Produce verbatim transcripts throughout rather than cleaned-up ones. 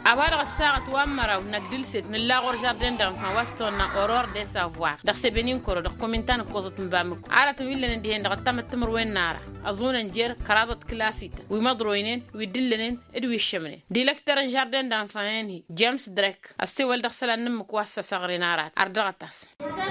أبارغ الساعة وامرا ونقدل سيد من لا غور جاردين دام فواستونا أورور دي سافوار دخ سبنين كورو دخ كومنتان كوزت مبامكو عارة ويلا نديهن دخ تم التمر وين نارا أظن نجير كرادة كلاسيتا ويمضروينين ويدلنين إدوي الشمنين ديلكتر جاردين دام فانين جيمس دريك السيوال دخ سلا نمك واسا صغري نارات أردغتاس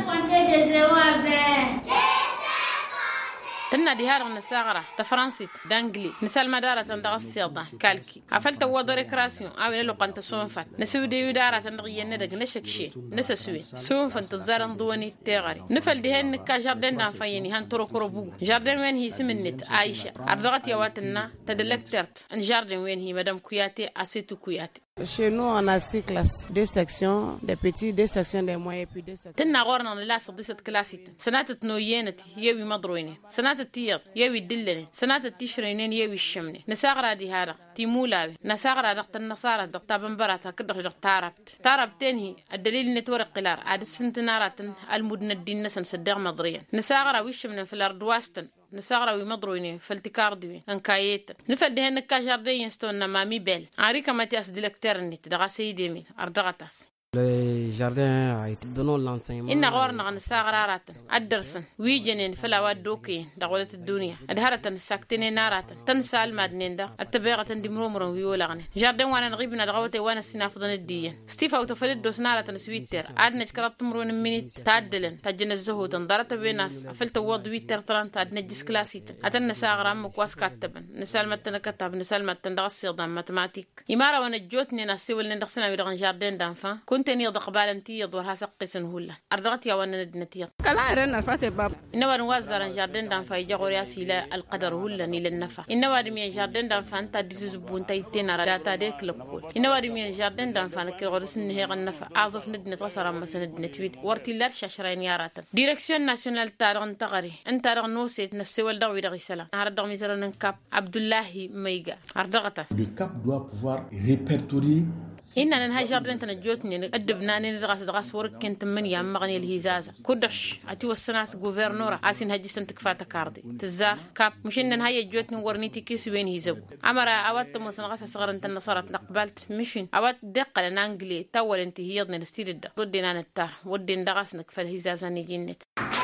تنا دي هارغ نساغرة تفرنسيت دانجلي نسال مدارة تندغ السيطان كالكي عفلت وضع ريكراسيون آوي للو قانت سونفات نسوي ديو دارة تندغ يندق نشك شي نسسوي سونفان تزارن دواني تيغاري نفل دي هن نكا جاردين دان فايني هان تورو كروبو جاردين وين هي سمنت عايشة أردغت يواتنا تدلكترت ان جاردين وين هي مدام كوياتي أسيتو كوياتي. Chez nous, on a six classes, deux sections, des petits, deux sections des moyens, puis deux sections. تنا غورنا لا صديسة كلاسيت سنات تنوينت يوي مضرويني سنات التيض يوي الدلني سنات التشرينين يوي الشمني نساغرا دي هذا تيمولاوي نساغرا دقت النصارى دقت بنبرات كده دقت تاربت تارب تنهي الدليل نتورق قلار عاد السنتنارات المدن الدين نسن صدق مضريا نساغرا وش من في الارض واستن نساغرا ومضرويني فالتكاردوي انكايت نفل دهن نكا جاردين يستون مامي بيل عاريكا ما تياس ديلكترني تدغا سيدي مين أردغتاس Le jardin a été donné l'enseignement. إن غورنا عن ساغرارات أدرسن ويجنين فلاوات دوكي دغولة الدنيا أدهرة ساكتين نارات تنسى المادنين دا التبيغة دمرومرون ويولغني جاردين وانا نغيبنا دغوتي وانا السنافضن الديين ستيفا وتفلد دوس نارة سويتر عادنا جكرات تمرون منيت تعدلن تجن الزهود انضرت بيناس أفلت ووض ويتر تران تعدنا جس كلاسيت أتن ساغرا مكواس كاتبن نسال متن كتب نسال متن دغسي ضم ماتماتيك إمارة وانا جوتني ناسي ولن دغسنا ويدغن جاردين دانفا تني قبال انتي يدورها سقسن هلا أرضغت يا وانا ندنتي كلا رنا فاتي باب إنه وانوازر جاردين دان فاي جاوريا سيلا القدر هلا نيل النفا إنه وادمي جاردين دان فانتا ديسوس بونتا يتنا راتا ديك لكول إنه وادمي جاردين دان فانا كيغورس نهيغ النفا أعظف ندنت وصرا مسا ندنت ويد ورتيلار شاشرين يارات ديريكسيون ناسيونال تارغن تغري انت رغ نوسيت نسوال دغوي دغي سلا هرد دغ ميزرن كاب عبد الله ميغا أرضغتاس Le cap doit pouvoir répertorier إننا نهاي جاردين تنجوتني أدبنا ندرس درس ورك كنت من يام مغني الهزازة كودش أتي والسناس جوفرنورا عسين هجستن تكفات كاردي تزار كاب مش إن نهاي جوتني ورنيتي كيس وين هيزو أمر أوات مسنغاس صغر أنت النصارى نقبلت مشين أوات دقة لنا إنجلي تول أنت هيضني الستيل ده ودينا نتار ودين درس نكفل هزازة نجنت